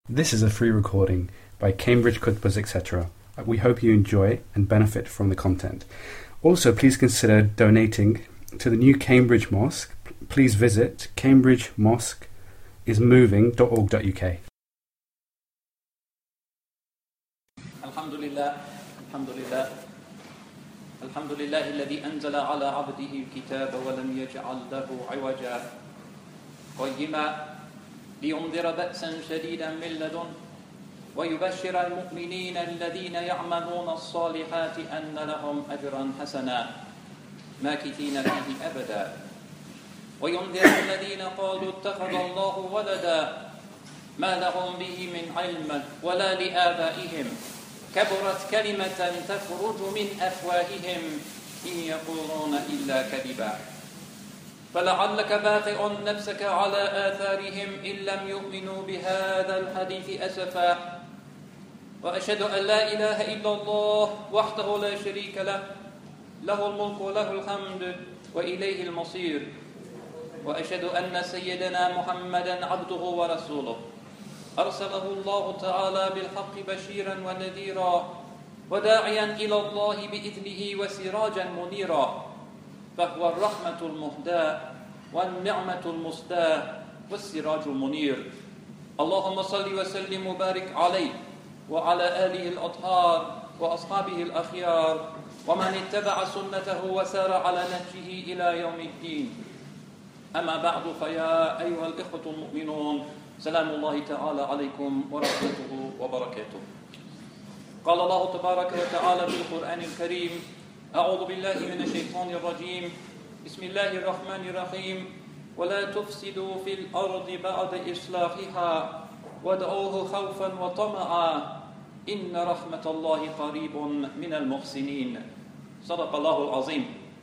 This is a free recording by Cambridge Khutbas etc. We hope you enjoy and benefit from the content. Also, please consider donating to the new Cambridge Mosque. Please visit cambridgemosqueismoving.org.uk. Alhamdulillah, alhamdulillah. الحمد لله الذي أنزل على عبده الكتاب ولم يجعل له عوجا قيما لينذر بأسا شديدا من لدنه ويبشر المؤمنين الذين يعملون الصالحات أن لهم أجرا حسنا ماكثين فيه أبدا وينذر الذين قالوا اتخذ الله ولدا ما لهم به من علم ولا لآبائهم كبرت كلمة تخرج من أفواههم إن يقولون إلا كذبا فلعلك باخع نفسك على آثارهم إن لم يؤمنوا بهذا الحديث أسفا وأشهد أن لا إله إلا الله وحده لا شريك له له الملك وله الحمد وإليه المصير وأشهد أن سيدنا محمدا عبده ورسوله أرسله الله تعالى بالحق بشيرا ونذيرا وداعيا إلى الله بإذنه وسراجا منيرا فهو الرحمة المهداة والنعمة المسداة والسراج المنير اللهم صل وسلم وبارك عليه وعلى آله الأطهار وأصحابه الأخيار ومن اتبع سنته وسار على نهجه إلى يوم الدين أما بعد فيا أيها الإخوة المؤمنون سلام الله تعالى عليكم ورحمته وبركاته قال الله تبارك وتعالى في القرآن الكريم أعوذ بالله من الشيطان الرجيم بسم الله الرحمن الرحيم ولا تفسدوا في الأرض بعد إصلاحها وادعوه خوفا وطمعا إن رحمة الله قريب من المحسنين صدق الله العظيم.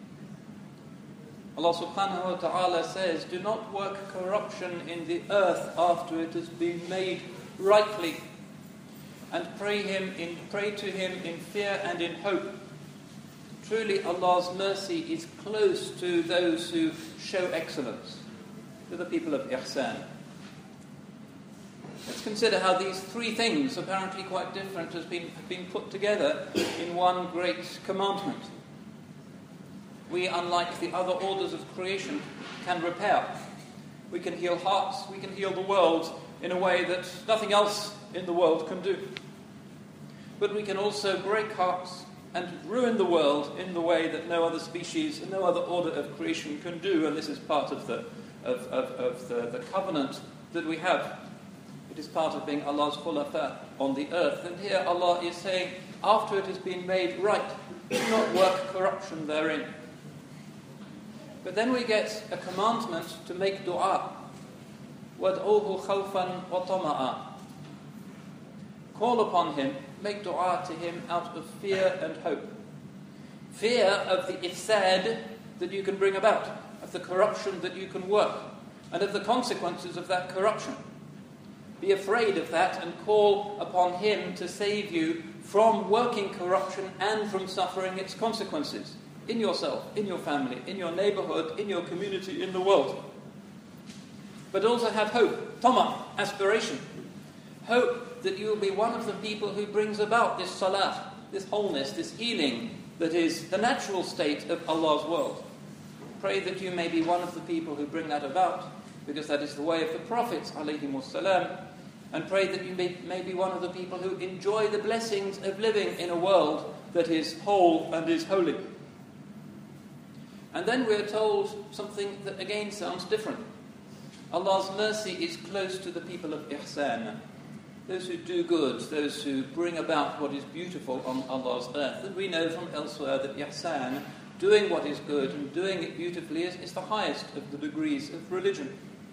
Allah subhanahu wa ta'ala says, do not work corruption in the earth after it has been made rightly, and pray to Him in fear and in hope. Truly Allah's mercy is close to those who show excellence, to the people of Ihsan. Let's consider how these three things, apparently quite different, have been put together in one great commandment. We, unlike the other orders of creation, can repair. We can heal hearts, we can heal the world in a way that nothing else in the world can do. But we can also break hearts and ruin the world in the way that no other species and no other order of creation can do, and this is part of the covenant that we have. It is part of being Allah's khulafa on the earth. And here Allah is saying, after it has been made right, do not work corruption therein. But then we get a commandment to make dua. وَادْعُوهُ خَوْفًا وَطَمَعًا. Call upon Him, make dua to Him out of fear and hope. Fear of the ifsad that you can bring about, of the corruption that you can work, and of the consequences of that corruption. Be afraid of that and call upon Him to save you from working corruption and from suffering its consequences. In yourself, in your family, in your neighborhood, in your community, in the world. But also have hope, tama, aspiration. Hope that you will be one of the people who brings about this salah, this wholeness, this healing that is the natural state of Allah's world. Pray that you may be one of the people who bring that about, because that is the way of the prophets, alayhimussalam. And pray that you may be one of the people who enjoy the blessings of living in a world that is whole and is holy. And then we're told something that again sounds different. Allah's mercy is close to the people of Ihsan, those who do good, those who bring about what is beautiful on Allah's earth. And we know from elsewhere that Ihsan, doing what is good and doing it beautifully, is the highest of the degrees of religion.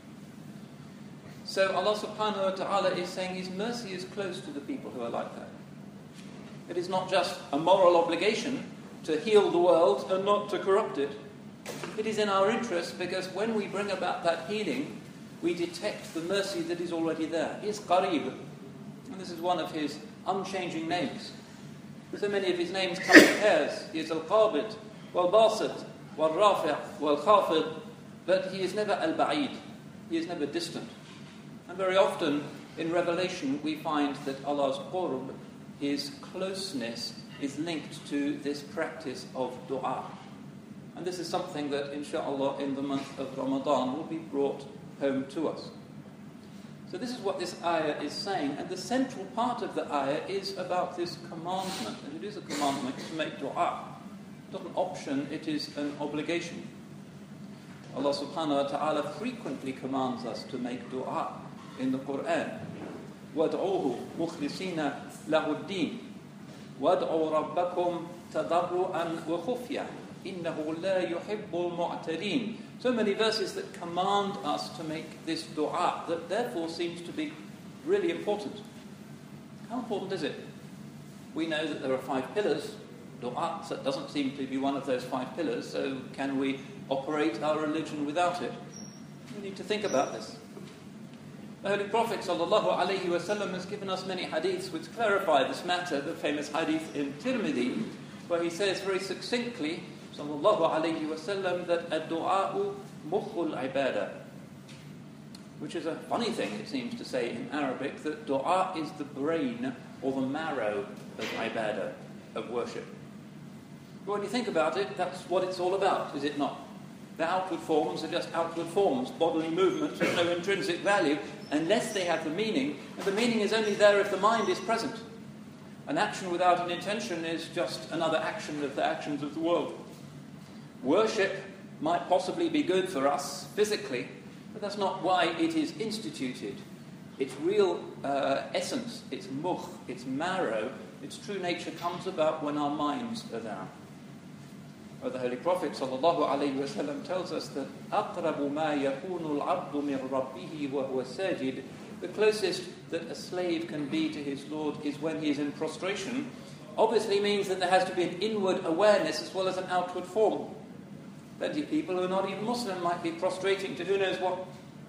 So Allah subhanahu wa ta'ala is saying His mercy is close to the people who are like that. It is not just a moral obligation to heal the world and not to corrupt it. It is in our interest because when we bring about that healing, we detect the mercy that is already there. He is Qareeb, and this is one of His unchanging names. So many of His names come in pairs. He is Al-Qabid, Wal-Basit, Wal-Rafi', Wal-Khafid, but He is never Al-Ba'id. He is never distant. And very often In Revelation, we find that Allah's qurb, His closeness, is linked to this practice of dua. And this is something that, inshallah, in the month of Ramadan will be brought home to us. So this is what this ayah is saying. And the central part of the ayah is about this commandment. And it is a commandment to make dua. It's not an option, it is an obligation. Allah subhanahu wa ta'ala frequently commands us to make dua in the Quran. وَادْعُوهُ مُخْلِصِينَ لَهُ الدِّينَ وَادْعُوا رَبَّكُمْ تَضَرُّعًا وَخُفْيَةً إِنَّهُ لَا يُحِبُّ الْمُعْتَدِينَ. So many verses that command us to make this dua that therefore seems to be really important. How important is it? We know that there are 5 pillars. Dua doesn't seem to be one of those 5 pillars, so can we operate our religion without it? We need to think about this. The Holy Prophet ﷺ has given us many hadiths which clarify this matter. The famous hadith in Tirmidhi, where he says very succinctly, ﷺ, that ad-du'a'u mukhul ibadah, which is a funny thing, it seems to say in Arabic, that dua is the brain or the marrow of ibadah, of worship. But when you think about it, that's what it's all about, is it not? The outward forms are just outward forms, bodily movements with no intrinsic value, unless they have the meaning, and the meaning is only there if the mind is present. An action without an intention is just another action of the actions of the world. Worship might possibly be good for us physically, but that's not why it is instituted. Its real essence, its mukh, its marrow, its true nature comes about when our minds are there. The Holy Prophet ﷺ tells us that أَقْرَبُ مَا يَكُونُ الْعَبْدُ مِنْ رَبِّهِ وَهُوَ سَاجِدٌ. The closest that a slave can be to his Lord is when he is in prostration. Obviously means that there has to be an inward awareness as well as an outward form. Plenty of people who are not even Muslim might be prostrating to who knows what.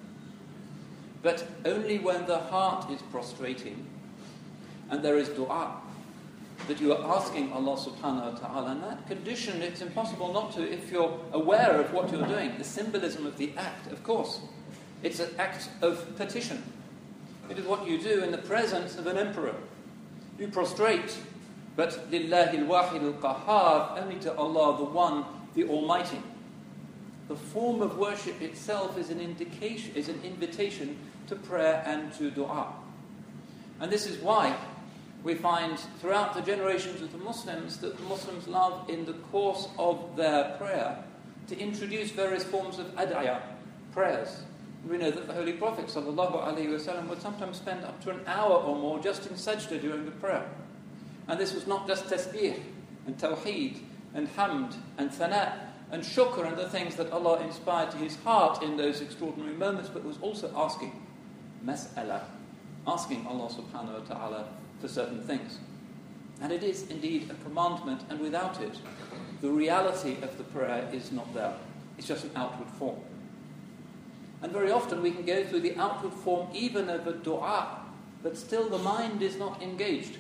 But only when the heart is prostrating and there is dua, that you are asking Allah subhanahu wa ta'ala. In that condition, it's impossible not to if you're aware of what you're doing. The symbolism of the act, of course. It's an act of petition. It is what you do in the presence of an emperor. You prostrate, but lillahi al-wahid al-qahhar, only to Allah, the One, the Almighty. The form of worship itself is an indication, is an invitation to prayer and to dua. And this is why we find throughout the generations of the Muslims that the Muslims love in the course of their prayer to introduce various forms of ad'iyah, prayers. We know that the Holy Prophet ﷺ would sometimes spend up to an hour or more just in sajda during the prayer. And this was not just tasbih and tawheed and hamd and thana and shukr and the things that Allah inspired to his heart in those extraordinary moments, but was also asking mas'ala, asking Allah subhanahu wa ta'ala for certain things. And it is indeed a commandment, and without it, the reality of the prayer is not there. It's just an outward form. And very often we can go through the outward form even of a dua, but still the mind is not engaged.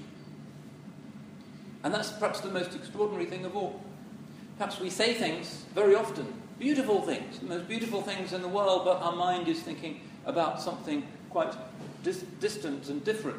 And that's perhaps the most extraordinary thing of all. Perhaps we say things very often, beautiful things, the most beautiful things in the world, but our mind is thinking about something quite distant and different.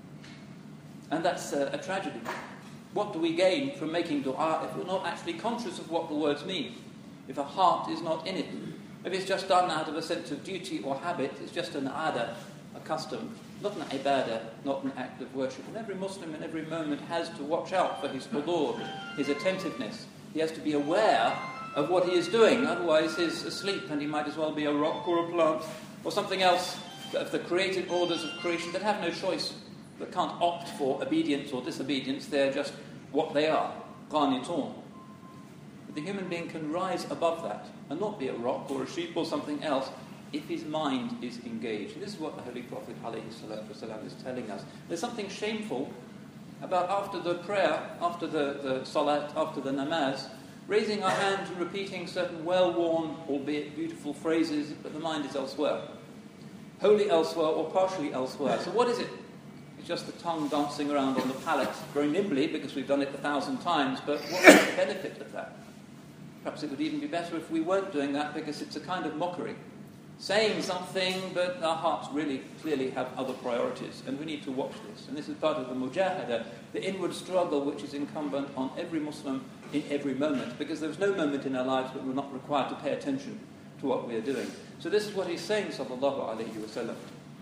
And that's a tragedy. What do we gain from making dua if we're not actually conscious of what the words mean? If our heart is not in it? If it's just done out of a sense of duty or habit, it's just an aada, a custom, not an ibadah, not an act of worship. And every Muslim in every moment has to watch out for his hudur, his attentiveness. He has to be aware of what he is doing, otherwise he's asleep and he might as well be a rock or a plant or something else of the created orders of creation that have no choice, that can't opt for obedience or disobedience. They're just what they are, qanitun. But the human being can rise above that and not be a rock or a sheep or something else if his mind is engaged. And this is what the Holy Prophet ﷺ is telling us. There's something shameful about after the prayer, after the salat, after the namaz, raising our hands and repeating certain well-worn, albeit beautiful phrases, but the mind is elsewhere. Wholly elsewhere or partially elsewhere. So what is it? It's just the tongue dancing around on the palate very nimbly because we've done it 1,000 times, but what is the benefit of that? Perhaps it would even be better if we weren't doing that because it's a kind of mockery. saying something, but our hearts really clearly have other priorities, and we need to watch this. And this is part of the mujahada, the inward struggle which is incumbent on every Muslim in every moment, because there's no moment in our lives that we're not required to pay attention to what we are doing. So this is what he's saying, sallallahu alayhi wa sallam.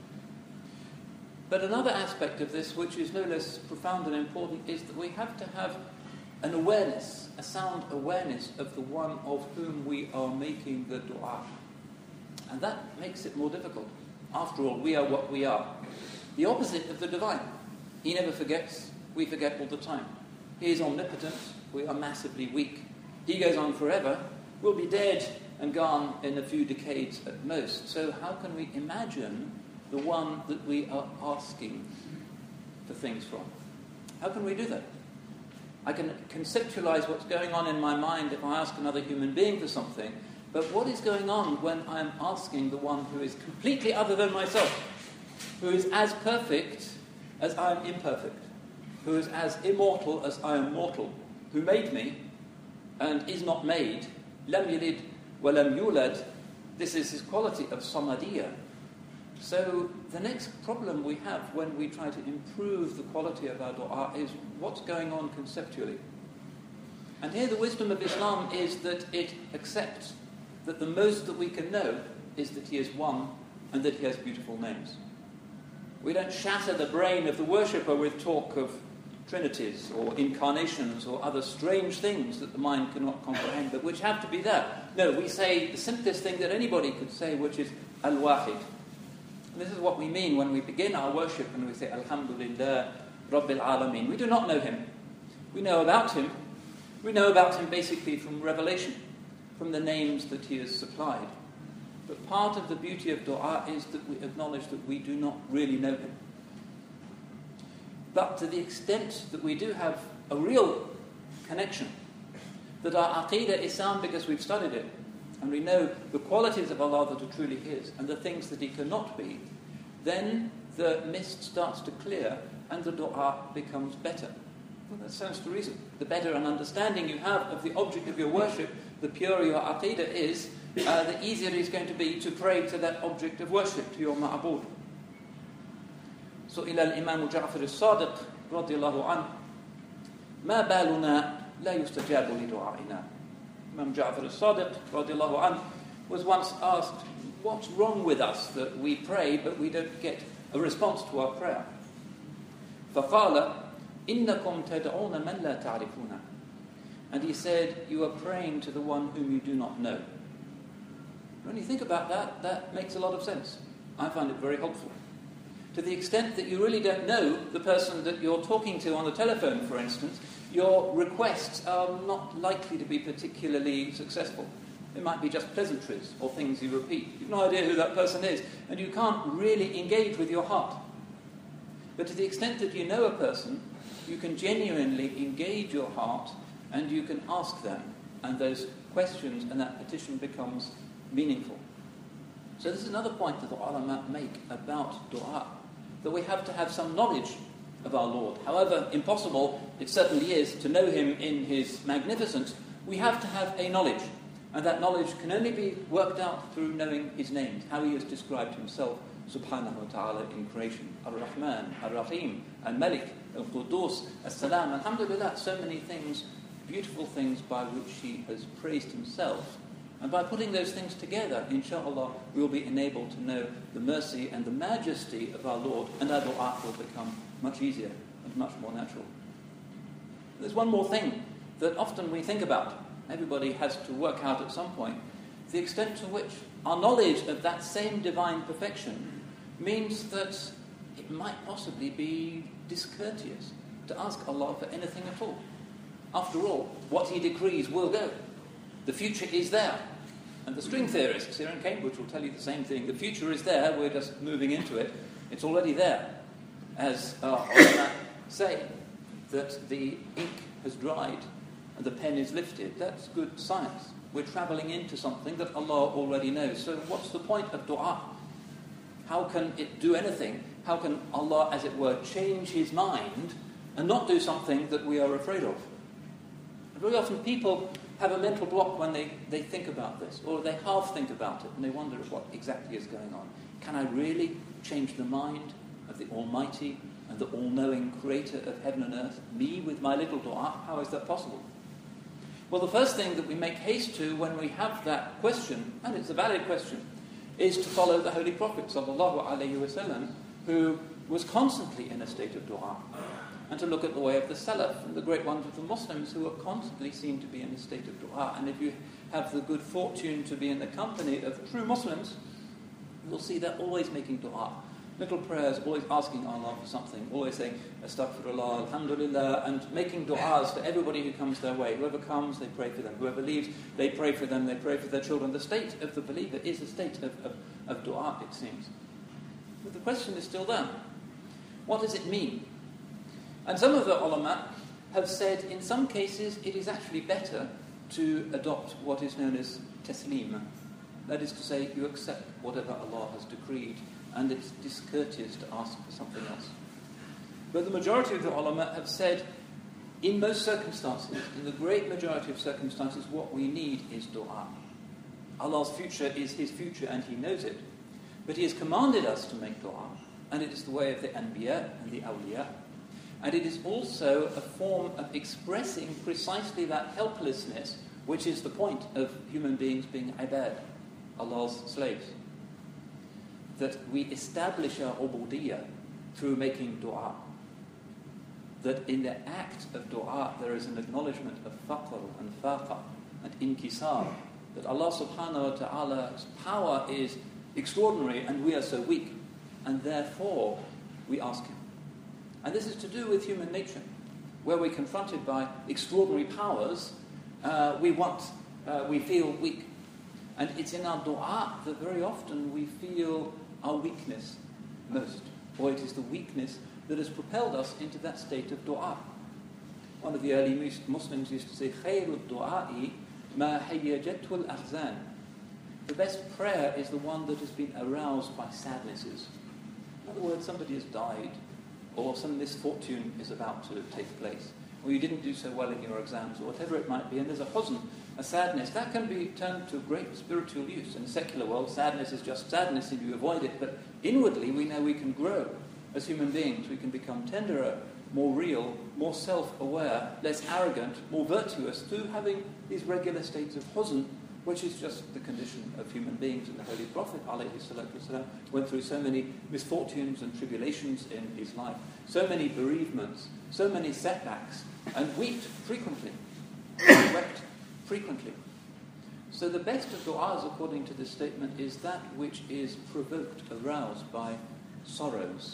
But another aspect of this, which is no less profound and important, is that we have to have an awareness, a sound awareness of the one of whom we are making the dua. And that makes it more difficult. After all, we are what we are. The opposite of the divine. He never forgets. We forget all the time. He is omnipotent. We are massively weak. He goes on forever. We'll be dead and gone in a few decades at most. So how can we imagine the one that we are asking for things from? How can we do that? I can conceptualize what's going on in my mind if I ask another human being for something, but what is going on when I'm asking the one who is completely other than myself, who is as perfect as I am imperfect, who is as immortal as I am mortal, who made me and is not made, lam yalid wa lam yulad. This is his quality of samadiyya. So the next problem we have when we try to improve the quality of our dua is what's going on conceptually. And here the wisdom of Islam is that it accepts that the most that we can know is that he is one and that he has beautiful names. We don't shatter the brain of the worshipper with talk of trinities or incarnations or other strange things that the mind cannot comprehend, but which have to be there. No, we say the simplest thing that anybody could say, which is Al-Wahid. And this is what we mean when we begin our worship and we say Alhamdulillah Rabbil Alameen. We do not know him. We know about him. We know about him basically from revelation, from the names that he has supplied. But part of the beauty of dua is that we acknowledge that we do not really know him. But to the extent that we do have a real connection, that our aqeedah is sound because we've studied it, and we know the qualities of Allah that are truly his, and the things that he cannot be, then the mist starts to clear, and the dua becomes better. Well, that stands to reason. The better an understanding you have of the object of your worship, the purer your aqeedah is, the easier it is going to be to pray to that object of worship, to your ma'bud. So, ila al-Imam Ja'far al-Sadiq, radiyallahu anhu, ma baluna la yustajabu li du'a'ina. Imam Ja'far al-Sadiq, radiyallahu anhu, was once asked, what's wrong with us that we pray but we don't get a response to our prayer? فَقَالَ إِنَّكُمْ تَدْعُونَ مَنْ لَا تَعْرِفُونَ. And he said, you are praying to the one whom you do not know. When you think about that, that makes a lot of sense. I find it very helpful. To the extent that you really don't know the person that you're talking to on the telephone, for instance, your requests are not likely to be particularly successful. It might be just pleasantries or things you repeat. You've no idea who that person is, and you can't really engage with your heart. But to the extent that you know a person, you can genuinely engage your heart and you can ask them, and those questions and that petition becomes meaningful. So this is another point that the ulama make about dua, that we have to have some knowledge of our Lord. However impossible it certainly is to know him in his magnificence, we have to have a knowledge. And that knowledge can only be worked out through knowing his names, how he has described himself, subhanahu wa ta'ala, in creation. Ar-Rahman, Ar-Rahim, Al-Malik, Al-Qudus, As-Salam, Alhamdulillah, so many things, beautiful things by which he has praised himself. And by putting those things together, inshallah, we will be enabled to know the mercy and the majesty of our Lord, and our dua will become much easier and much more natural. There's one more thing that often we think about. Everybody has to work out at some point the extent to which our knowledge of that same divine perfection means that it might possibly be discourteous to ask Allah for anything at all. After all, what he decrees will go. The future is there. And the string theorists here in Cambridge will tell you the same thing. The future is there, we're just moving into it. It's already there. As ulama say, that the ink has dried and the pen is lifted. That's good science. We're travelling into something that Allah already knows. So what's the point of dua? How can it do anything? How can Allah, as it were, change his mind and not do something that we are afraid of? Very often people have a mental block when they think about this, or they half think about it, and they wonder what exactly is going on. Can I really change the mind of the Almighty and the all-knowing Creator of heaven and earth, me with my little dua? How is that possible? Well, the first thing that we make haste to when we have that question, and it's a valid question, is to follow the Holy Prophet sallallahu alaihi wasallam, who was constantly in a state of dua, and to look at the way of the Salaf and the great ones of the Muslims who are constantly seen to be in a state of dua. And if you have the good fortune to be in the company of true Muslims, you'll see they're always making dua. Little prayers, always asking Allah for something, always saying astaghfirullah, alhamdulillah, and making du'as for everybody who comes their way. Whoever comes, they pray for them. Whoever leaves, they pray for them, they pray for their children. The state of the believer is a state of du'a, it seems. But the question is still there. What does it mean? And some of the ulama have said in some cases it is actually better to adopt what is known as taslim. That is to say, you accept whatever Allah has decreed, and it's discourteous to ask for something else. But the majority of the ulama have said, in most circumstances, in the great majority of circumstances, what we need is dua. Allah's future is His future and He knows it. But He has commanded us to make dua, and it is the way of the anbiya and the awliya. And it is also a form of expressing precisely that helplessness, which is the point of human beings being ibad, Allah's slaves. That we establish our ubudiyyah through making dua. That in the act of dua there is an acknowledgement of faqr and faqa and inkisar. That Allah subhanahu wa ta'ala's power is extraordinary and we are so weak. And therefore we ask Him. And this is to do with human nature. Where we're confronted by extraordinary powers, we feel weak. And it's in our dua that very often we feel our weakness most. Or it is the weakness that has propelled us into that state of dua. One of the early Muslims used to say, خَيْرُ الدُّعَاءِ مَا حَيَّجَتْهُ الْأَحْزَانِ. The best prayer is the one that has been aroused by sadnesses. In other words, somebody has died, or some misfortune is about to take place, or you didn't do so well in your exams, or whatever it might be, and there's a huzn, a sadness, that can be turned to great spiritual use. In the secular world, sadness is just sadness and you avoid it, but inwardly we know we can grow as human beings. We can become tenderer, more real, more self-aware, less arrogant, more virtuous through having these regular states of huzn, which is just the condition of human beings. And the Holy Prophet ﷺ went through so many misfortunes and tribulations in his life, so many bereavements, so many setbacks, and wept frequently, wept frequently. So the best of du'as, according to this statement, is that which is provoked, aroused by sorrows.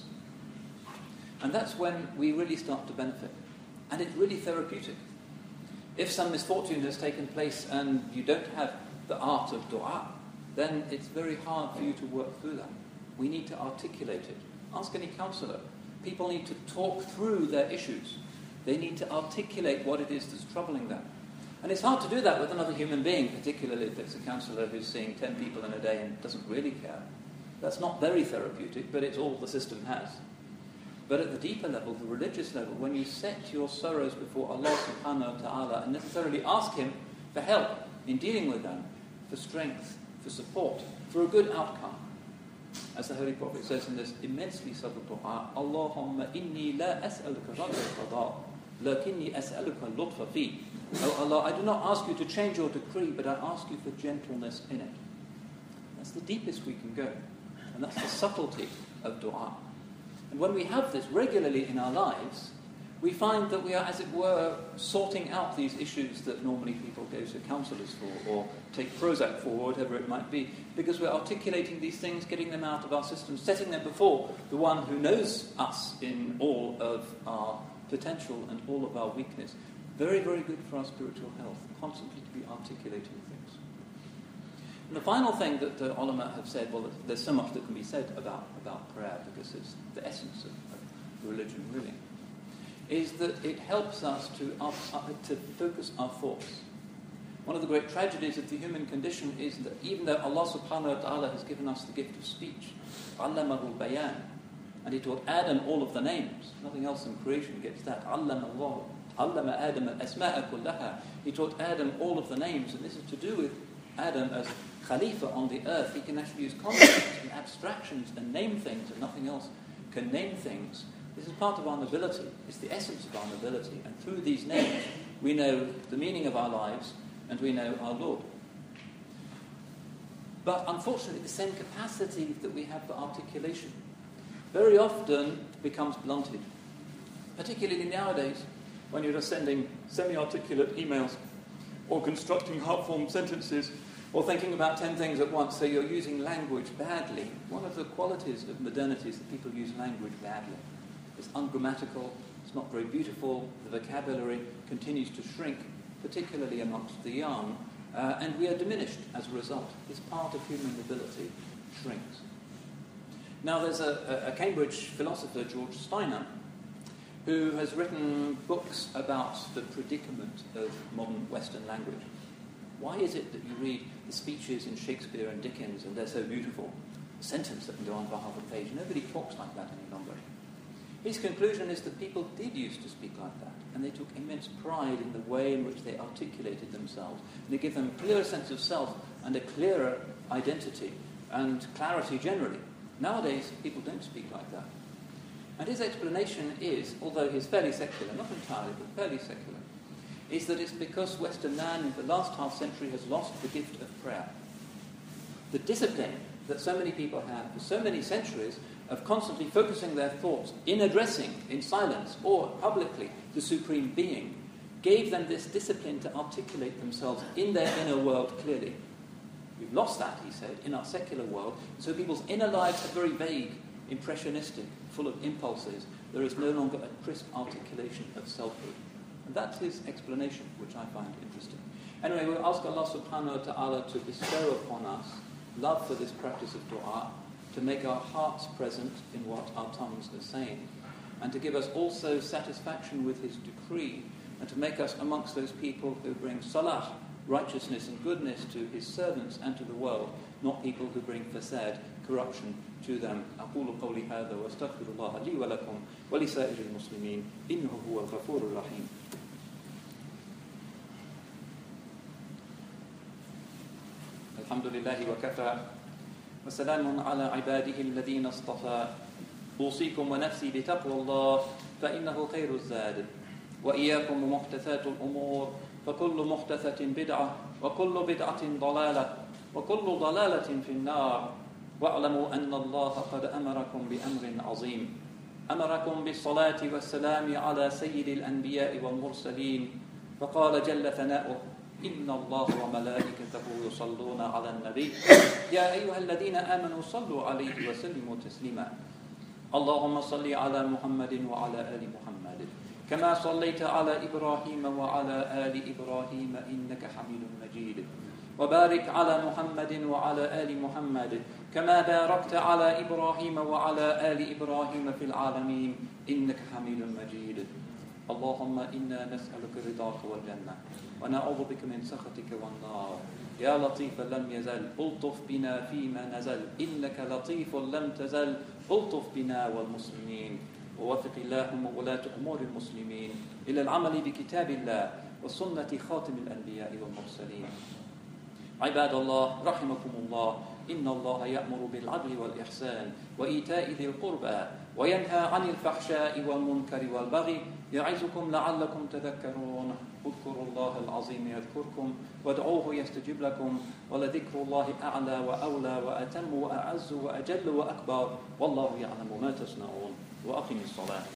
And that's when we really start to benefit. And it's really therapeutic. If some misfortune has taken place and you don't have the art of dua, then it's very hard for you to work through that. We need to articulate it. Ask any counsellor. People need to talk through their issues. They need to articulate what it is that's troubling them. And it's hard to do that with another human being, particularly if it's a counsellor who's seeing 10 people in a day and doesn't really care. That's not very therapeutic, but it's all the system has. But at the deeper level, the religious level, when you set your sorrows before Allah subhanahu wa ta'ala and necessarily ask Him for help in dealing with them, for strength, for support, for a good outcome. As the Holy Prophet says in this immensely subtle dua, Allahumma inni la as'aluka radda al-qada, lakinni as'aluka al-lutfa fi. Oh Allah, I do not ask you to change your decree, but I ask you for gentleness in it. That's the deepest we can go. And that's the subtlety of dua. And when we have this regularly in our lives, we find that we are, as it were, sorting out these issues that normally people go to counsellors for, or take Prozac for, or whatever it might be, because we're articulating these things, getting them out of our system, setting them before the one who knows us in all of our potential and all of our weakness. Very, very good for our spiritual health, constantly to be articulating things. And the final thing that the ulama have said, well, there's so much that can be said about prayer, because it's the essence of the religion, really, is that it helps us to focus our thoughts. One of the great tragedies of the human condition is that even though Allah subhanahu wa ta'ala has given us the gift of speech, Allamahul Bayan, and He taught Adam all of the names, nothing else in creation gets that, Allamahul عَلَّمَ آدَمَ الْأَسْمَاءَ كُلَّهَا. He taught Adam all of the names, and this is to do with Adam as Khalifa on the earth. He can actually use concepts and abstractions and name things, and nothing else can name things. This is part of our nobility. It's the essence of our nobility. And through these names, we know the meaning of our lives, and we know our Lord. But unfortunately, the same capacity that we have for articulation very often becomes blunted. Particularly nowadays, when you're just sending semi-articulate emails, or constructing heart-formed sentences, or thinking about 10 things at once, so you're using language badly. One of the qualities of modernity is that people use language badly. It's ungrammatical, it's not very beautiful, the vocabulary continues to shrink, particularly amongst the young, and we are diminished as a result. This part of human ability shrinks. Now there's a Cambridge philosopher, George Steiner, who has written books about the predicament of modern Western language. Why is it that you read the speeches in Shakespeare and Dickens and they're so beautiful? A sentence that can go on for half a page. Nobody talks like that any longer. His conclusion is that people did used to speak like that, and they took immense pride in the way in which they articulated themselves. And they give them a clearer sense of self and a clearer identity and clarity generally. Nowadays, people don't speak like that. And his explanation is, although he's fairly secular, not entirely, but fairly secular, is that it's because Western man in the last half century has lost the gift of prayer. The discipline that so many people have for so many centuries of constantly focusing their thoughts in addressing, in silence, or publicly, the Supreme Being, gave them this discipline to articulate themselves in their inner world clearly. We've lost that, he said, in our secular world, so people's inner lives are very vague, impressionistic, full of impulses. There is no longer a crisp articulation of selfhood. And that's his explanation, which I find interesting. Anyway, we'll ask Allah subhanahu wa ta'ala to bestow upon us love for this practice of dua, to make our hearts present in what our tongues are saying, and to give us also satisfaction with his decree, and to make us amongst those people who bring salah, righteousness and goodness to his servants and to the world, not people who bring fasad, corruption to them. أقول قولي هذا وأستغفر الله لي ولكم ولسائر المسلمين إنه هو الغفور الرحيم. الحمد لله وكفى وسلام على عباده الذين اصطفى. أوصيكم ونفسي بتقوى الله فإنه خير الزاد. وإياكم ومحدثات الأمور فكل محدثة بدعة وكل بدعة ضلالة وكل ضلالة في النار. واعلموا أن الله قد أمركم بأمر عظيم. أمركم بالصلاة والسلام على سيد الأنبياء والمرسلين. فقال جل ثناؤه: إن الله وملائكته يصلون على النبي يا أيها الذين آمنوا صلوا عليه وسلموا تسليما. اللهم صل على محمد وعلى آل محمد كما صليت على إبراهيم وعلى آل إبراهيم إنك حميد مجيد. وبارك على محمد وعلى آل محمد كما باركت على إبراهيم وعلى آل إبراهيم في العالمين إنك حميد مجيد. اللهم إنا نسألك رضاك والجنة ونعوذ بك من سخطك والنار. يا لطيف لم يزل ألطف بنا فيما نزل إنك لطيف لم تزل ألطف بنا والمسلمين. ووفق اللهم ولاة أمور المسلمين إلى العمل بكتاب الله وسنة خاتم الأنبياء والمرسلين. عباد الله رحمكم الله، إن الله يأمر بالعدل والإحسان وإيتاء ذي القربى وينهى عن الفحشاء والمنكر والبغي يعظكم لعلكم تذكرون. اذكروا الله العظيم يذكركم وادعوه يستجب لكم ولذكر الله أعلى وأولى وأتم وأعز وأجل وأكبر والله يعلم ما تصنعون. وأقم الصلاة.